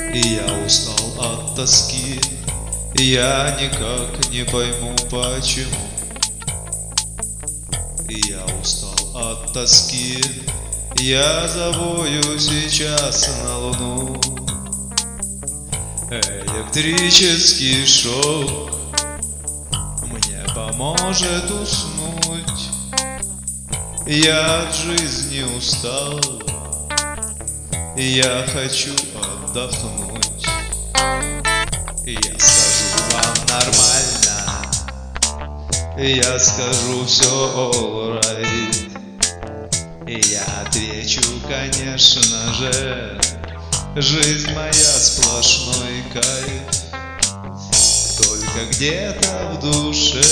И я устал от тоски, я никак не пойму почему. И я устал от тоски, я завою сейчас на луну. Электрический шок мне поможет уснуть. Я от жизни устал, я хочу отдохнуть. Я скажу вам нормально, я скажу все alright. Я отвечу, конечно же, жизнь моя сплошной кайф. Только где-то в душе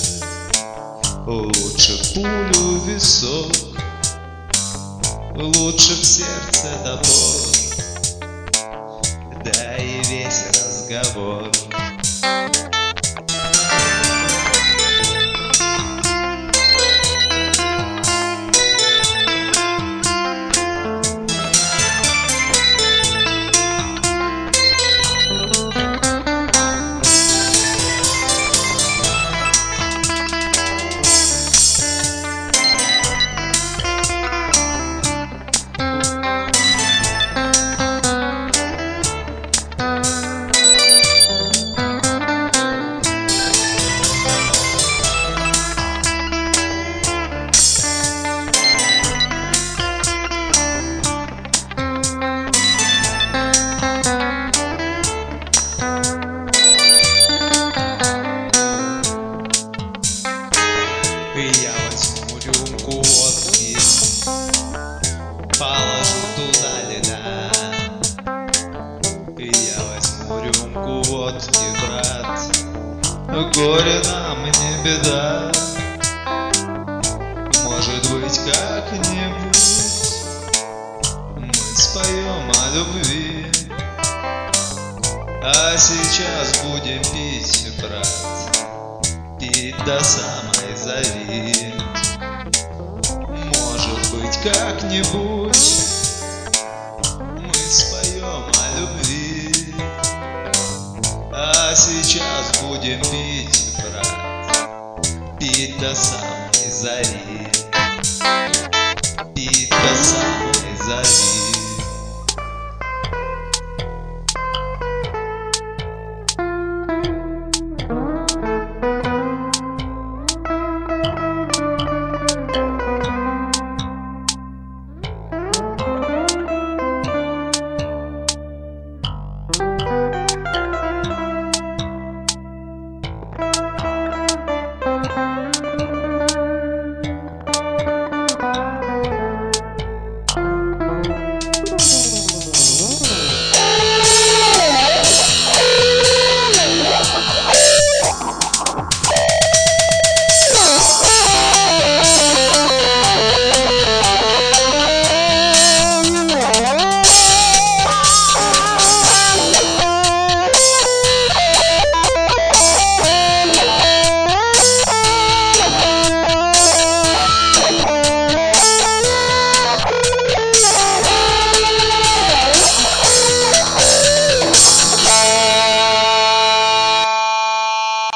лучше пулю в висок, лучше в сердце топор, да и весь разговор. Я возьму рюмку водки, положу туда льда. Я возьму рюмку водки, брат, горе нам не беда. Может быть, как-нибудь мы споем о любви. А сейчас будем пить, брат, пить до самой зари. Может быть, как-нибудь мы споем о любви. А сейчас будем пить, брат, пить до самой зари. Пить до самой зари.